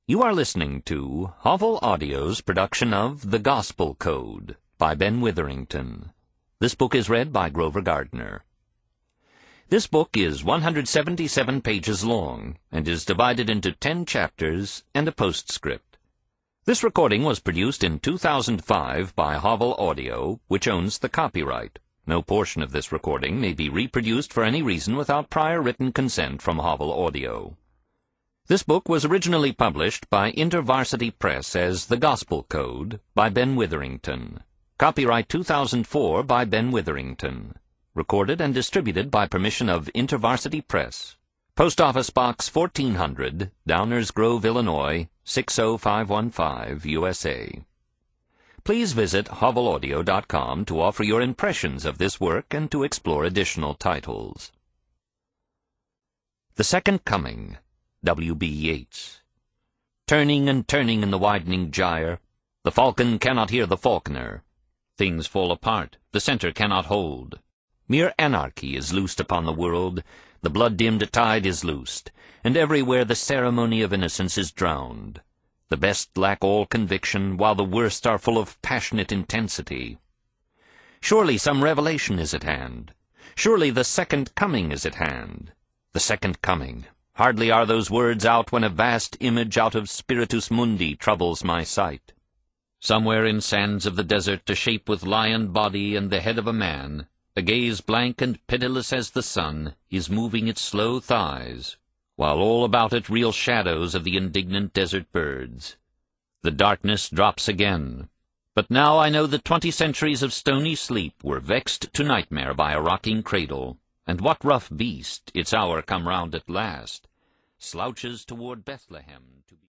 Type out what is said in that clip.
You are listening to Hovel Audio's production of The Gospel Code by Ben Witherington. This book is read by Grover Gardner. This book is 177 pages long and is divided into 10 chapters and a postscript. This recording was produced in 2005 by Hovel Audio, which owns the copyright. No portion of this recording may be reproduced for any reason without prior written consent from Hovel Audio. This book was originally published by InterVarsity Press as The Gospel Code by Ben Witherington. Copyright 2004 by Ben Witherington. Recorded and distributed by permission of InterVarsity Press. Post Office Box 1400, Downers Grove, Illinois, 60515, USA. Please visit hovelaudio.com to offer your impressions of this work and to explore additional titles. The Second Coming, W.B. Yeats. Turning and turning in the widening gyre, the falcon cannot hear the falconer. Things fall apart, the center cannot hold. Mere anarchy is loosed upon the world, the blood-dimmed tide is loosed, and everywhere the ceremony of innocence is drowned. The best lack all conviction, while the worst are full of passionate intensity. Surely some revelation is at hand. Surely the second coming is at hand. The second coming. Hardly are those words out when a vast image out of Spiritus Mundi troubles my sight. Somewhere in sands of the desert, a shape with lion body and the head of a man, a gaze blank and pitiless as the sun, is moving its slow thighs, while all about it reel shadows of the indignant desert birds. The darkness drops again. But now I know that 20 centuries of stony sleep were vexed to nightmare by a rocking cradle, and what rough beast, its hour come round at last, slouches toward Bethlehem to be